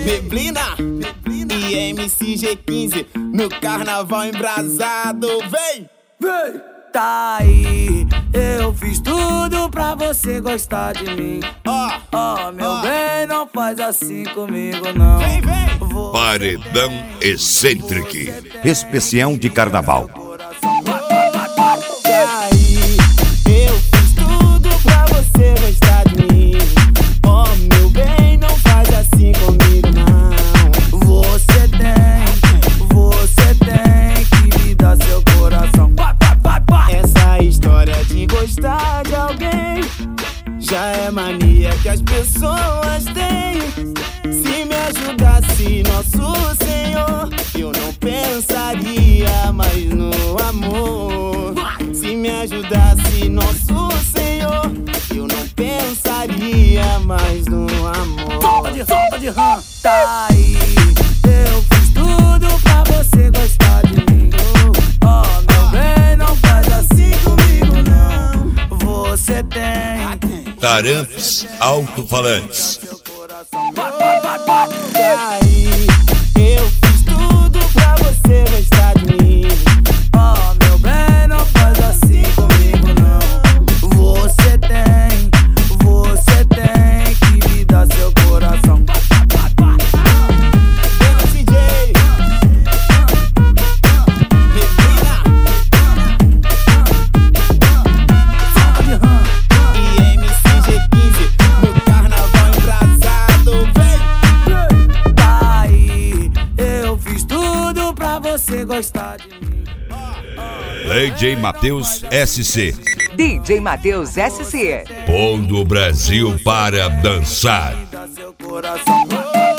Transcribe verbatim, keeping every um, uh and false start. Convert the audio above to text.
Neblina e M C G quinze no carnaval embrasado. Vem, vem! Tá aí, eu fiz tudo pra você gostar de mim. Ó, oh, ó, oh, meu oh. bem, não faz assim comigo não. Vem, vem! Vou Paredão Excêntrico, especial de carnaval. Tá aí, eu fiz tudo pra você gostar de mim. Ó, oh, meu bem, não faz assim comigo não. Você tem, você tem que me dar seu coração. Essa história de gostar de alguém já é mania que as pessoas têm. Se me ajudasse nosso Senhor, eu não pensaria mais no amor. Se me ajudasse nosso Senhor, eu não pensaria mais no amor. Solta de, solta de rã. Tá aí, eu fiz tudo pra você gostar de mim. Ó, oh, meu bem, não faz assim comigo não. Você tem Taramps Alto-Falantes. Aí, eu fiz tudo pra você gostar de mim. Ó, oh, meu bem, não faz assim comigo não. Você tem, você tem que me dar seu coração. D J Neblina e M C G quinze no carnaval embrasado. Vem! Tá aí, eu fiz tudo pra você gostar de mim. D J Matheus S C. D J Matheus S C. Pondo o Brasil para dançar. Me dá seu coração.